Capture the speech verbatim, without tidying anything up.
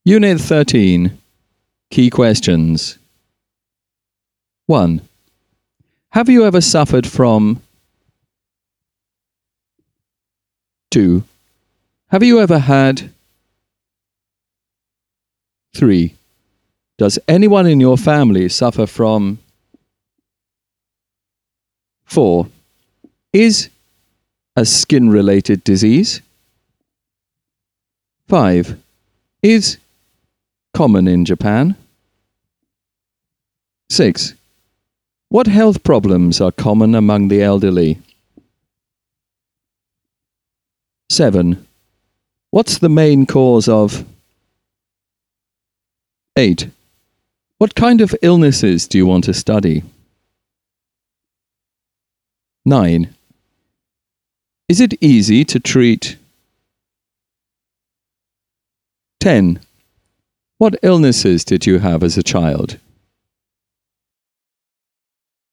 Unit thirteen. Key questions. one. Have you ever suffered from? two. Have you ever had? three. Does anyone in your family suffer from? four. Is a skin-related disease? five. Is common in Japan? six. What health problems are common among the elderly? seven. What's the main cause of? eight. What kind of illnesses do you want to study? nine. Is it easy to treat? ten. What illnesses did you have as a child?